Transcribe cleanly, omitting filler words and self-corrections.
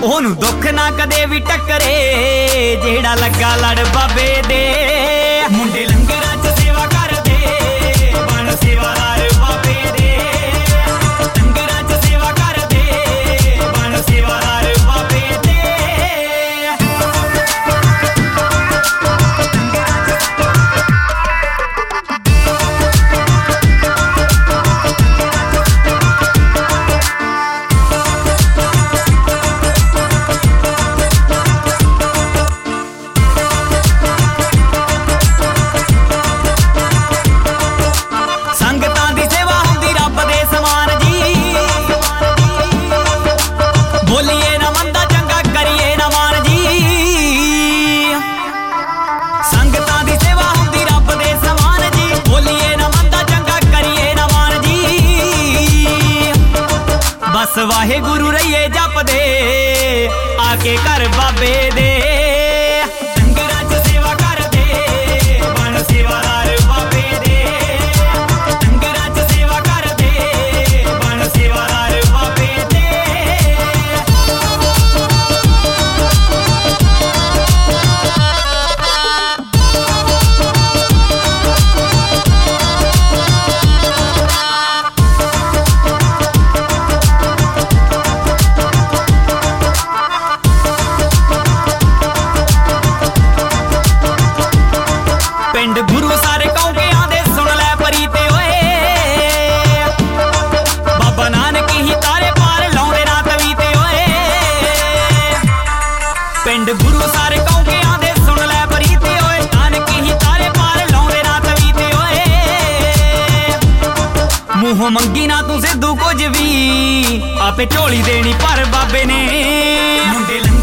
ਉਹਨੂੰ ਦੁੱਖ ਨਾ ਕਦੇ ਵੀ ਟੱਕਰੇ ਜਿਹੜਾ ਲੱਗਾ ਲੜ ਬਾਬੇ ਦੇ। ਮੁੰਡੇ ਲੰਗਰਾਂ 'ਚ ਸੇਵਾ ਕਰਦੇ ਬਣ ਸੇਵਾਦਾਰ ਬਾਬੇ ਦੇ। ਲੰਗਰਾਂ 'ਚ ਸੇਵਾ ਕਰਦੇ ਬਣ ਸੇਵਾਦਾਰ ਬਾਬੇ ਦੇ। ਵਾਹਿਗੁਰੂ ਰਹੀਏ ਜਪਦੇ ਆਕੇ ਘਰ ਬਾਬੇ ਦੇ। ਲੰਗਰਾਂ 'ਚ ਸੇਵਾ ਕਰਦੇ ਬਣ ਸੇਵਾਦਾਰ ਬਾਬੇ ਦੇ। ਲੰਗਰਾਂ 'ਚ ਸੇਵਾ ਕਰਦੇ ਬਣ ਸੇਵਾਦਾਰ ਬਾਬੇ ਦੇ। ਪਿੰਡ ਗੁਰੂ ਸਾਰੇ ਕੌਂਕਿਆਂ ਦੇ ਸੁਣ ਲੈ ਪਰੀ ਤੇ ਓਏ। ਬਾਬਾ ਨਾਨਕ ਹੀ ਤਾਰੇ ਪਾਰ ਲਾਉਂਦੇ ਰਾਤ ਵੀ ਤੇ ਓਏ। ਪਿੰਡ ਗੁਰੂ ਸਾਰੇ ਕੌਂਕਿਆਂ ਦੇ ਸੁਣ ਲੈ ਪਰੀ ਤੇ ਓਏ। ਨਾਨਕ ਹੀ ਤਾਰੇ ਪਾਰ ਲਾਉਂਦੇ ਰਾਤ ਵੀ ਤੇ ਓਏ। ਮੂੰਹੋਂ ਮੰਗੀ ਨਾ ਤੂੰ ਸਿੱਧੂ ਕੁਝ ਵੀ ਆਪੇ ਝੋਲੀ ਦੇਣੀ ਪਰ ਬਾਬੇ ਨੇ। ਮੁੰਡੇ